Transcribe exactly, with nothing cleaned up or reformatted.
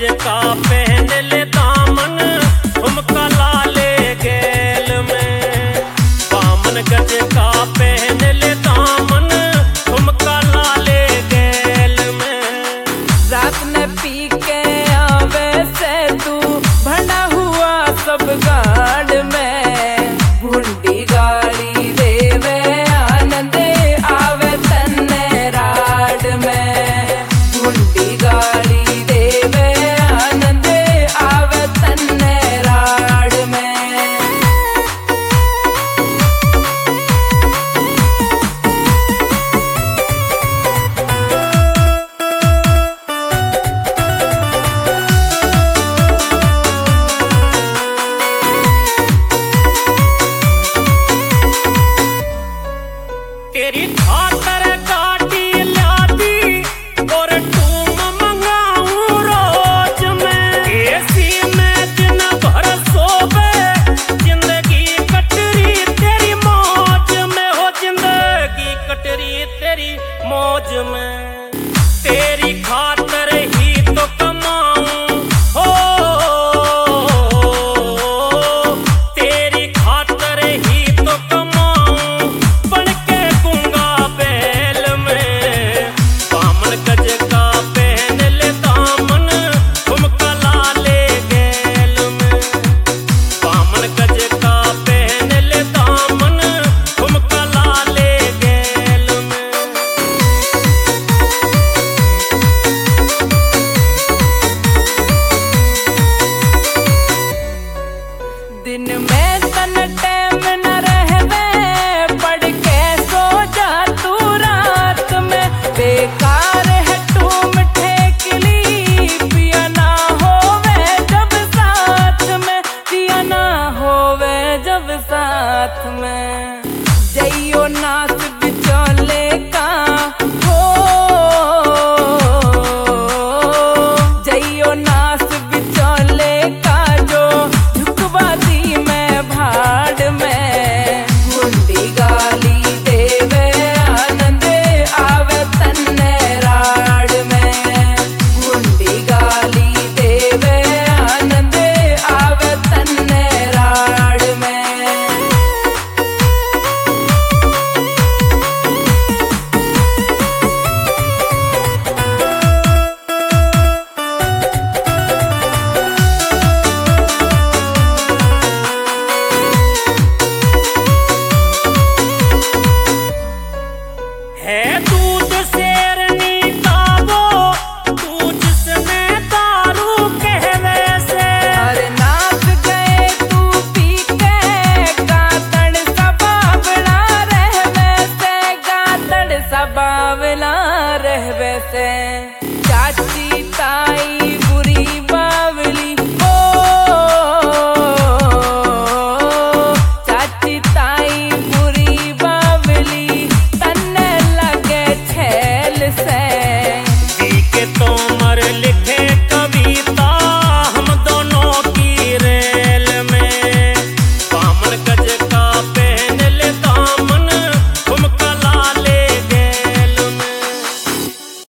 का पहन ले दामन झुमका लाले गेल में। बामन गज का पहन ले दामन झुमका लाले गेल में। रात ने पी के आवे से तू भंडा हुआ सब गाड़ में। भुंडी गाड़ी देवे आनंद आवे तन्ने राड में। भुंडी गाड़ी देवे आनंद आवे तन्ने राड में। तेरी खातर गाड़ी लादी और टूम मंगाऊं रोज में। एसी में दिन भर सोवे जिंदगी कटरी तेरी मौज में। हो जिंदगी कटरी तेरी मौज में। तेरी खातर ही तो कमाऊं हो। तेरी खातर ही तो कमाऊं बन के गूंगा बैल में। बामन गज का पहन ले दामन झुमका लाले गेल में। बामन गज का पहन ले दामन झुमका लाले गेल में। दिन में तन टैम न रहवे पढ़ के सो जा तू रात में। बेकार है टूम ठेकली पिया ना होवे जब साथ में। पिया ना होवे जब साथ में।